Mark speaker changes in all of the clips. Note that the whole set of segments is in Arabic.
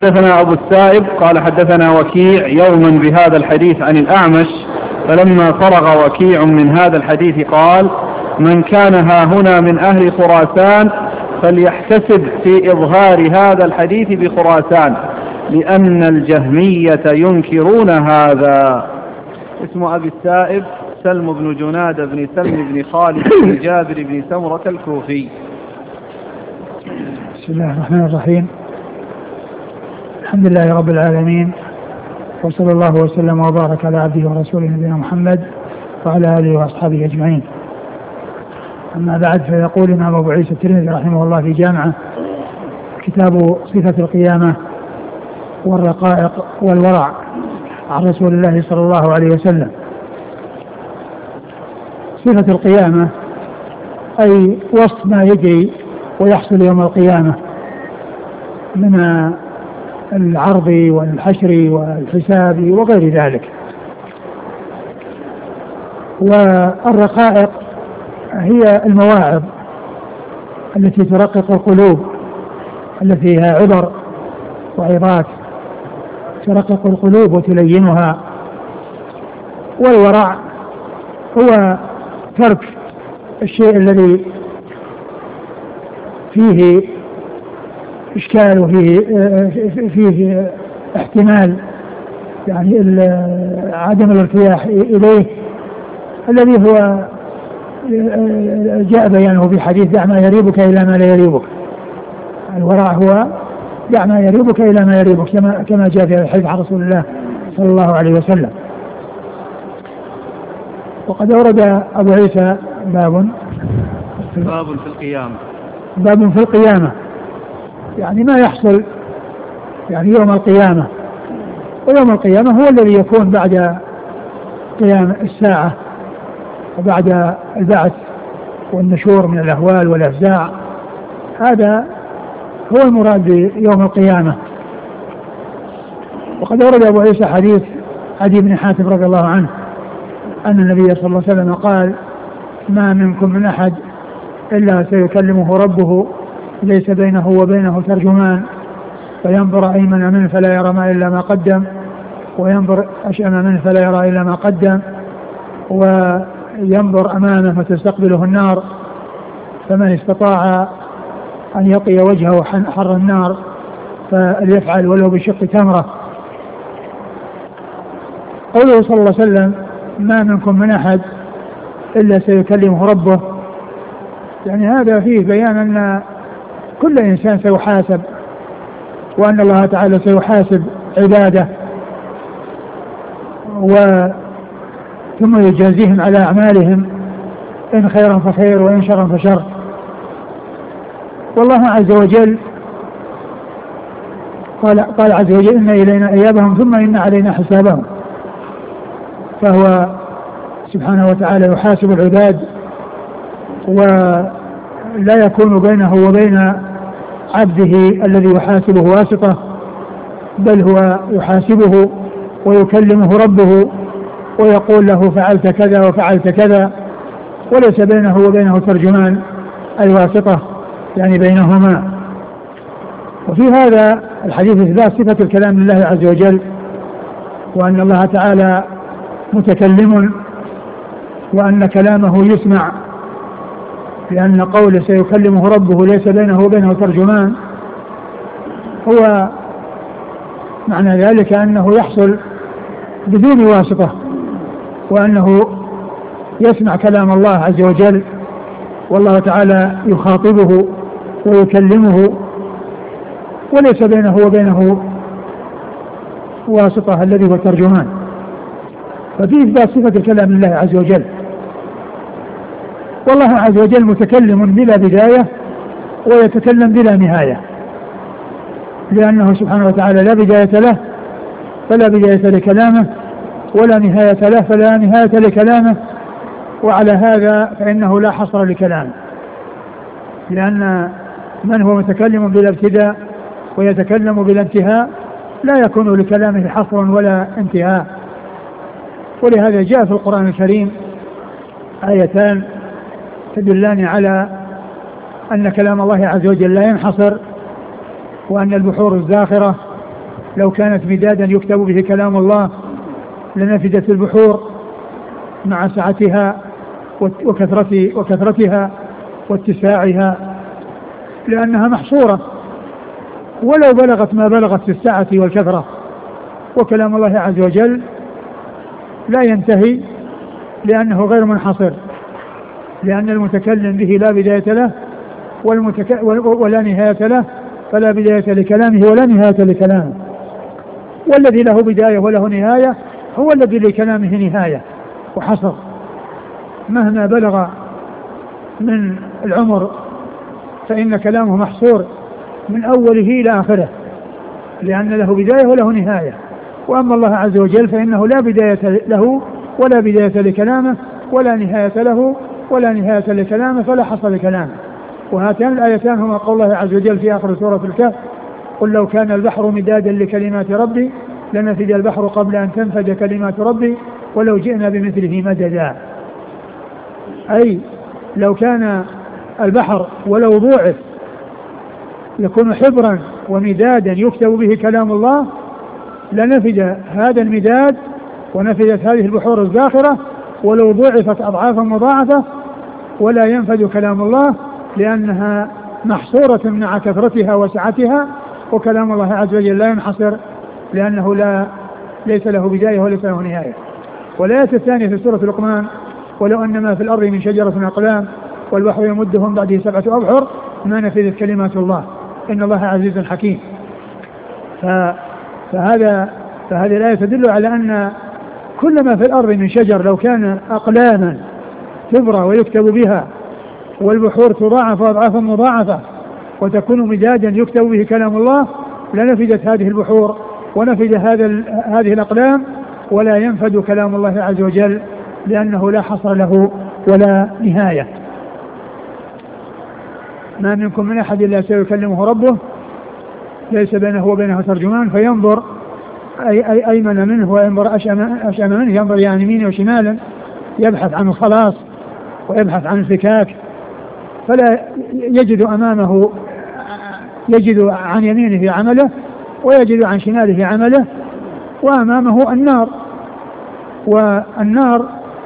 Speaker 1: حدثنا أبو السائب قال حدثنا وكيع يوما بهذا الحديث عن الأعمش، فلما فرغ وكيع من هذا الحديث قال: من كان هاهنا من أهل خراسان فليحتسب في إظهار هذا الحديث بخراسان، لأن الجهمية ينكرون هذا. اسم أبي السائب سلم بن جناد بن سلم بن خالد بن جابر بن سمرة الكوفي.
Speaker 2: بسم الله الرحمن الرحيم. الحمد لله رب العالمين، وصلى الله وسلم وبارك على عبده ورسوله نبينا محمد وعلى آله وأصحابه أجمعين. أما بعد، فيقول الإمام أبو عيسى الترمذي رحمه الله في جامعه كتاب صفة القيامة والرقائق والورع عن رسول الله صلى الله عليه وسلم. صفة القيامة أي وصف ما يجري ويحصل يوم القيامة من العرض والحشر والحساب وغير ذلك. والرقائق هي المواعظ التي ترقق القلوب، التي فيها عبر وعظات ترقق القلوب وتلينها. والورع هو ترك الشيء الذي فيه إشكال وفيه احتمال، يعني عدم الارتياح إليه، الذي هو جاء بيانه في حديث: دع ما يريبك إلى ما لا يريبك. الورع هو دع ما يريبك إلى ما يريبك، كما جاء في الحديث عن رسول الله صلى الله عليه وسلم. وقد أورد أبو عيسى باب في القيامة، يعني ما يحصل يعني يوم القيامة. ويوم القيامة هو الذي يكون بعد قيام الساعة وبعد البعث والنشور من الأهوال والأفزاع. هذا هو المراد بيوم القيامة. وقد أورد أبو عيسى حديث عدي بن حاتم رضي الله عنه أن النبي صلى الله عليه وسلم قال: ما منكم من أحد إلا سيكلمه ربه ليس بينه وبينه ترجمان، فينظر أيمن منه فلا يرى ما إلا ما قدم، وينظر أشأم منه فلا يرى إلا ما قدم، وينظر أمامه فتستقبله النار، فمن استطاع أن يقي وجهه حر النار فليفعل ولو بشق تمرة. قوله صلى الله عليه وسلم: ما منكم من أحد إلا سيكلمه ربه، يعني هذا فيه بيان أن كل إنسان سيحاسب، وأن الله تعالى سيحاسب عباده ثم يجازيهم على أعمالهم، إن خيرا فخير وإن شرا فشر. والله عز وجل قال عز وجل: إن إلينا إيابهم ثم إن علينا حسابهم. فهو سبحانه وتعالى يحاسب العباد، ولا يكون بينه وبين عبده الذي يحاسبه واسطة، بل هو يحاسبه ويكلمه ربه ويقول له: فعلت كذا وفعلت كذا، وليس بينه وبينه ترجمان الواسطة يعني بينهما. وفي هذا الحديث إثبات صفة الكلام لله عز وجل، وأن الله تعالى متكلم، وأن كلامه يسمع، لأن قوله سيكلمه ربه ليس بينه وبينه ترجمان هو معنى ذلك أنه يحصل بدون واسطة، وأنه يسمع كلام الله عز وجل، والله تعالى يخاطبه ويكلمه وليس بينه وبينه واسطة الذي هو ترجمان. ففيه إثبات صفة الكلام لله عز وجل. والله عز وجل متكلم بلا بداية ويتكلم بلا نهاية، لأنه سبحانه وتعالى لا بداية له فلا بداية لكلامه، ولا نهاية له فلا نهاية لكلامه. وعلى هذا فإنه لا حصر لكلامه، لأن من هو متكلم بلا ابتداء ويتكلم بلا انتهاء لا يكون لكلامه حصر ولا انتهاء. ولهذا جاء في القرآن الكريم آيتان تدلان على أن كلام الله عز وجل لا ينحصر، وأن البحور الزاخرة لو كانت مدادا يكتب به كلام الله لنفدت البحور مع سعتها وكثرتها واتساعها، لأنها محصورة ولو بلغت ما بلغت في السعة والكثرة. وكلام الله عز وجل لا ينتهي لأنه غير منحصر، لأن المتكلم به لا بداية له ولا نهاية له، فلا بداية لكلامه ولا نهاية لكلامه. والذي له بداية وله نهاية هو الذي لكلامه نهاية وحصر، مهما بلغ من العمر فإن كلامه محصور من أوله إلى آخره، لأن له بداية وله نهاية. وأما الله عز وجل فإنه لا بداية له ولا بداية لكلامه ولا نهاية له ولا نهاية لكلامه، فلا حصر لكلامه. وهاتان الآيتان هما قول الله عز وجل في آخر سورة الكهف: قل لو كان البحر مدادا لكلمات ربي لنفد البحر قبل أن تنفد كلمات ربي ولو جئنا بمثله مددا. أي لو كان البحر ولو ضوعف يكون حبرا ومدادا يكتب به كلام الله لنفد هذا المداد ونفدت هذه البحور الزاخرة ولو ضعفت أضعافا مضاعفة، ولا ينفد كلام الله لأنها محصورة مع كثرتها وسعتها. وكلام الله عز وجل لا ينحصر لأنه ليس له بداية وليس له نهاية. والآية الثانية في سورة لقمان: ولو أن ما في الأرض من شجرة أقلام والبحر يمدهم بعده 7 أبحر ما نفذت كلمات الله إن الله عزيز حكيم. فهذه الآية تدل على أن كل ما في الأرض من شجر لو كان أقلاما تبرى ويكتب بها، والبحور تضاعف أضعافا مضاعفة وتكون مدادا يكتب به كلام الله، لنفدت هذه البحور ونفد هذه الأقلام، ولا ينفد كلام الله عز وجل لأنه لا حصر له ولا نهاية. ما منكم من أحد إلا سيكلمه ربه ليس بينه وبينه ترجمان فينظر أي أيمن منه وينظر أشأم منه، ينظر يعني يمينه وشمالا يبحث عن الخلاص ويبحث عن الفكاك، فلا يجد أمامه، يجد عن يمينه عمله ويجد عن شماله عمله، وأمامه النار. والنار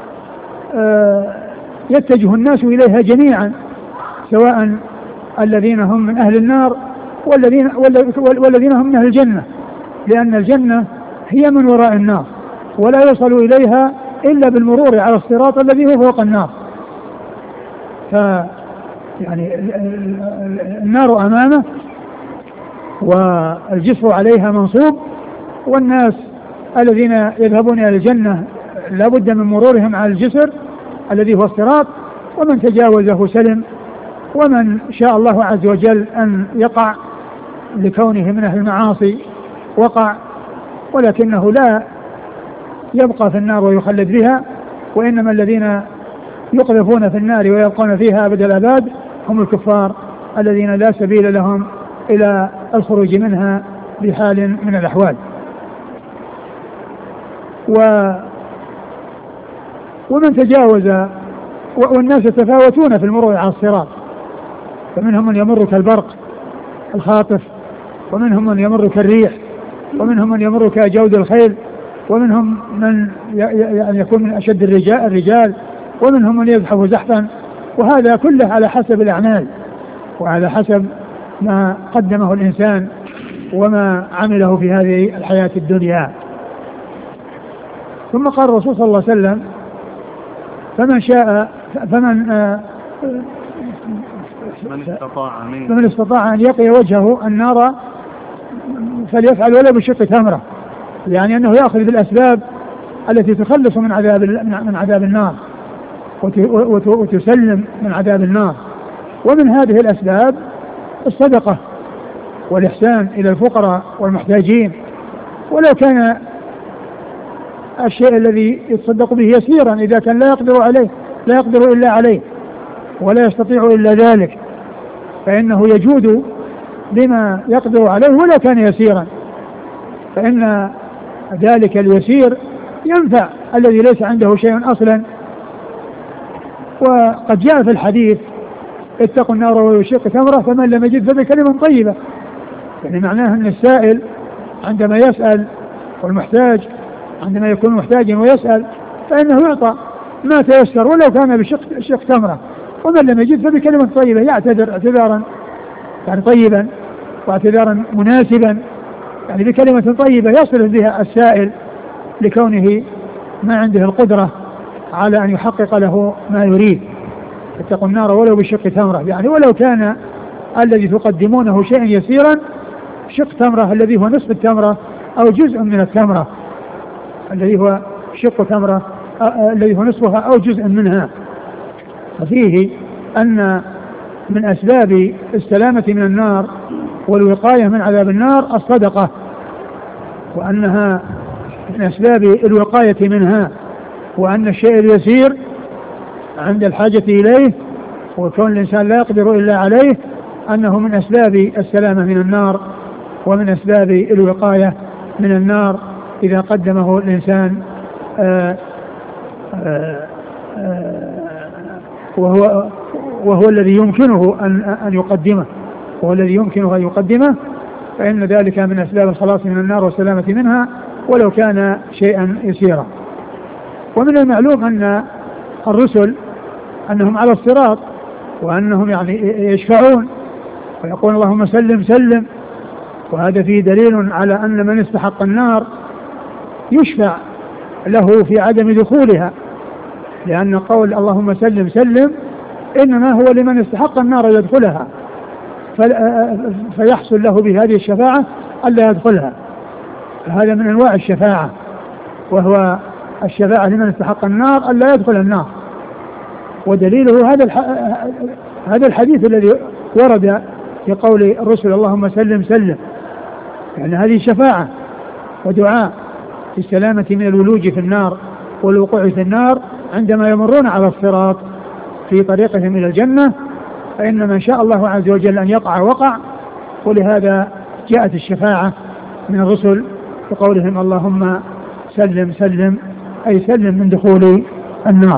Speaker 2: يتجه الناس إليها جميعا، سواء الذين هم من أهل النار والذين هم من أهل الجنة، لأن الجنة هي من وراء النار ولا يوصل إليها إلا بالمرور على الصراط الذي هو فوق النار. يعني النار أمامه والجسر عليها منصوب، والناس الذين يذهبون إلى الجنة لا بد من مرورهم على الجسر الذي هو الصراط، ومن تجاوزه سلم، ومن شاء الله عز وجل أن يقع لكونه من أهل المعاصي وقع، ولكنه لا يبقى في النار ويخلد بها، وإنما الذين يقذفون في النار ويبقون فيها أبد الآباد هم الكفار الذين لا سبيل لهم إلى الخروج منها بحال من الأحوال. ومن تجاوز، والناس يتفاوتون في المرور على الصراط، فمنهم من يمر كالبرق الخاطف، ومنهم من يمر كالريح، ومنهم من يمر كجود الخيل، ومنهم من يعني يكون من أشد الرجال، ومنهم من يزحف زحفا. وهذا كله على حسب الأعمال وعلى حسب ما قدمه الإنسان وما عمله في هذه الحياة الدنيا. ثم قال الرسول صلى الله عليه وسلم: فمن استطاع أن يقي وجهه النار فليفعل ولو بشق تمرة، يعني أنه يأخذ بالأسباب التي تخلص من عذاب النار وتسلم من عذاب النار. ومن هذه الأسباب الصدقة والإحسان إلى الفقراء والمحتاجين، ولو كان الشيء الذي يتصدق به يسيرا، إذا كان لا يقدر إلا عليه ولا يستطيع إلا ذلك، فإنه يجود بما يقدر عليه ولو كان يسيرا، فإن ذلك اليسير ينفع الذي ليس عنده شيء أصلا. وقد جاء في الحديث: اتقوا النار ولو بشق تمرة، فمن لم يجد فبكلمة طيبة، يعني معناه أن السائل عندما يسأل، والمحتاج عندما يكون محتاجا ويسأل فإنه يعطى ما تيسر ولو كان بشق تمرة، ومن لم يجد فبكلمة طيبة يعتذر اعتذارا يعني طيبا واعتذارا مناسبا، يعني بكلمة طيبة يصل بها السائل لكونه ما عنده القدرة على أن يحقق له ما يريد. اتقوا النار ولو بشق تمرة، يعني ولو كان الذي تقدمونه شيئا يسيرا، شق تمرة الذي هو نصف التمرة أو جزء من التمرة الذي هو شق تمرة الذي هو نصفها أو جزء منها. ففيه أن من أسباب السلامة من النار والوقاية من عذاب النار الصدقة، وأنها من أسباب الوقاية منها، وأن الشيء اليسير عند الحاجة إليه وكون الإنسان لا يقدر إلا عليه أنه من أسباب السلامة من النار ومن أسباب الوقاية من النار إذا قدمه الإنسان وهو الذي يمكنه أن يقدمه، وهو الذي يمكنه أن يقدمه، فإن ذلك من أسباب الخلاص من النار والسلامة منها ولو كان شيئا يسيرا. ومن المعلوم أن الرسل أنهم على الصراط وأنهم يعني يشفعون ويقول اللهم سلم سلم، وهذا فيه دليل على أن من استحق النار يشفع له في عدم دخولها، لأن قول اللهم سلم سلم إنما هو لمن استحق النار يدخلها فيحصل له بهذه الشفاعة ألا يدخلها. هذا من أنواع الشفاعة، وهو الشفاعة لمن استحق النار ألا يدخل النار. ودليله هذا الحديث الذي ورد في قول الرسل اللهم سلم سلم، يعني هذه شفاعة ودعاء في السلامة من الولوج في النار والوقوع في النار عندما يمرون على الصراط في طريقهم إلى الجنة، فإن من شاء الله عز وجل أن يقع وقع. ولهذا جاءت الشفاعة من الرسل بقولهم اللهم سلم سلم، أي سلم من دخول النار.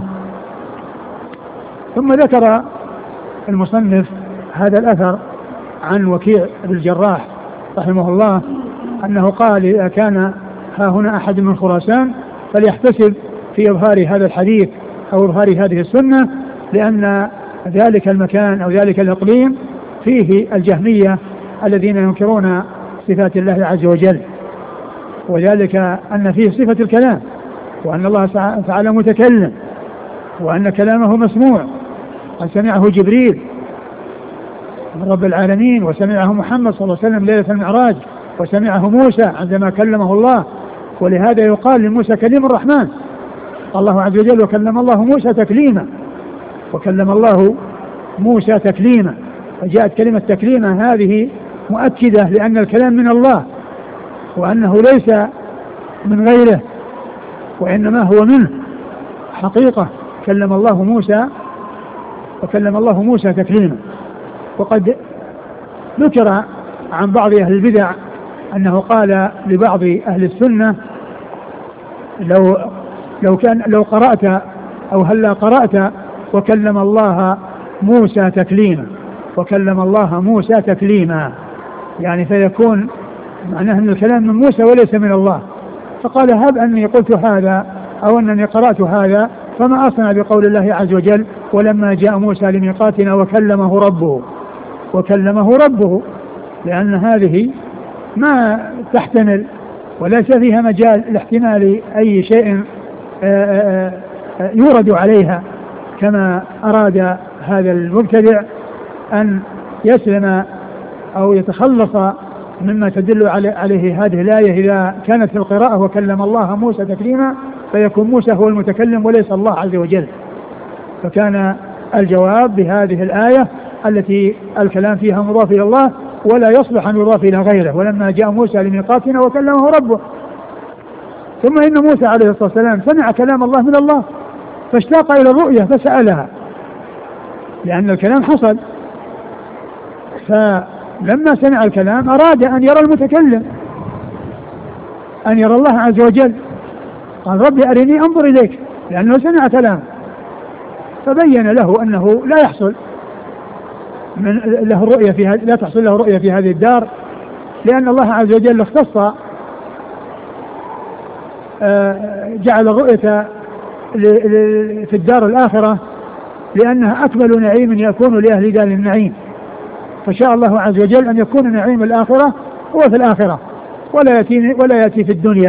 Speaker 2: ثم ذكر المصنف هذا الأثر عن وكيع بن الجراح رحمه الله أنه قال إذا كان ها هنا أحد من خراسان فليحتسب في إظهار هذا الحديث أو إظهار هذه السنة، لأن ذلك المكان أو ذلك الإقليم فيه الجهمية الذين ينكرون صفات الله عز وجل، وذلك أن فيه صفة الكلام، وأن الله تعالى متكلم، وأن كلامه مسموع، قد سمعه جبريل من رب العالمين، وسمعه محمد صلى الله عليه وسلم ليلة المعراج، وسمعه موسى عندما كلمه الله. ولهذا يقال لموسى كليم الرحمن، الله عز وجل وكلم الله موسى تكليما، وكلم الله موسى تكليما، فجاءت كلمة تكليما هذه مؤكدة لأن الكلام من الله وأنه ليس من غيره وإنما هو منه حقيقة. كلم الله موسى وكلم الله موسى تكليما. وقد ذكر عن بعض أهل البدع أنه قال لبعض أهل السنة لو قرأت أو هلا قرأت وكلم الله موسى تكليما، وكلم الله موسى تكليما، يعني فيكون معناه أن الكلام من موسى وليس من الله. فقال هب أني قلت هذا أو أنني قرأت هذا فما أصنع بقول الله عز وجل ولما جاء موسى لميقاتنا وكلمه ربه، وكلمه ربه، لأن هذه ما تحتمل وليس فيها مجال لاحتمال أي شيء يورد عليها، كما أراد هذا المبتدع أن يسلم أو يتخلص مما تدل عليه هذه الآية إذا كانت في القراءة وكلم الله موسى تكليما، فيكون موسى هو المتكلم وليس الله عز وجل. فكان الجواب بهذه الآية التي الكلام فيها مضاف إلى الله ولا يصلح أن يضاف إلى غيره، ولما جاء موسى لميقاتنا وكلمه ربه. ثم إن موسى عليه الصلاة والسلام سمع كلام الله من الله فاشتاق إلى الرؤية فسألها، لأن الكلام حصل، فلما سمع الكلام أراد أن يرى المتكلم، أن يرى الله عز وجل، قال ربي أرني أنظر إليك، لأنه سمع كلام، فبين له أنه لا يحصل له الرؤية لا تحصل له رؤية في هذه الدار، لأن الله عز وجل اختص جعل الرؤية في الدار الآخرة لأنها أكمل نعيم يكون لأهل دار النعيم، فشاء الله عز وجل أن يكون نعيم الآخرة هو في الآخرة ولا يأتي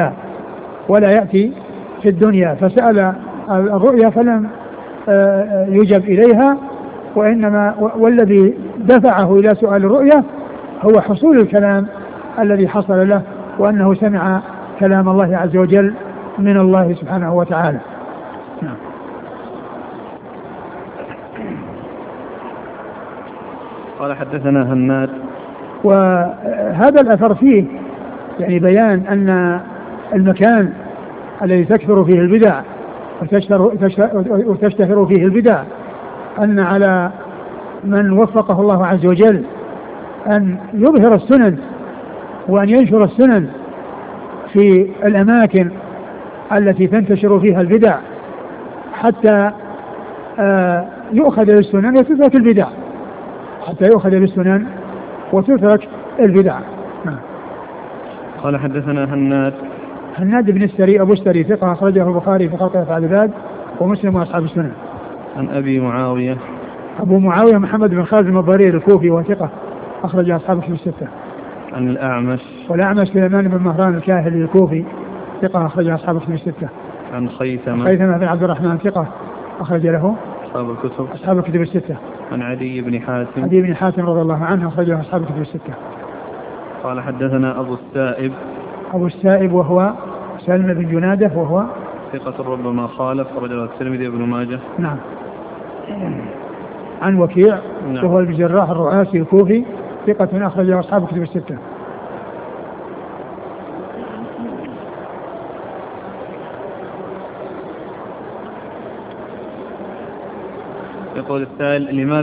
Speaker 2: في الدنيا فسأل الرؤيا فلم يجب إليها، وإنما والذي دفعه إلى سؤال الرؤيا هو حصول الكلام الذي حصل له، وأنه سمع كلام الله عز وجل من الله سبحانه وتعالى.
Speaker 1: قال حدثنا هناد.
Speaker 2: وهذا الأثر فيه يعني بيان أن المكان الذي تكثر فيه البدع وتشتهر فيه البدع أن على من وفقه الله عز وجل أن يظهر السنن وأن ينشر السنن في الأماكن التي تنتشر فيها البدع حتى يؤخذ بالسنن وتترك البدع، وتترك البدع.
Speaker 1: قال حدثنا
Speaker 2: هناد بن السري أبو السري ثقة أخرجه البخاري في خلق أفعال العباد ومسلم وأصحاب السنن.
Speaker 1: عن أبي معاوية
Speaker 2: أبو معاوية محمد بن خازم الضرير الكوفي وثقة أخرج أصحاب الكتب الستة.
Speaker 1: عن الأعمش
Speaker 2: سليمان بن مهران الكاهلي الكوفي ثقة أخرج أصحاب الكتب الستة.
Speaker 1: عن خيثمة
Speaker 2: بن عبد الرحمن ثقة أخرج له أصحاب الكتب الستة.
Speaker 1: عن عدي بن حاتم
Speaker 2: رضي الله عنه أخرجه أصحاب الكتب الستة.
Speaker 1: قال حدثنا أبو السائب
Speaker 2: وهو سلم بن جنادة وهو
Speaker 1: ثقة ربما خالف رجل الترمذي بن ماجه.
Speaker 2: نعم. عن وكيع وهو الجراح الرؤاسي الكوفي ثقة أخرجه أصحاب الكتب الستة.
Speaker 1: يقول السائل: لماذا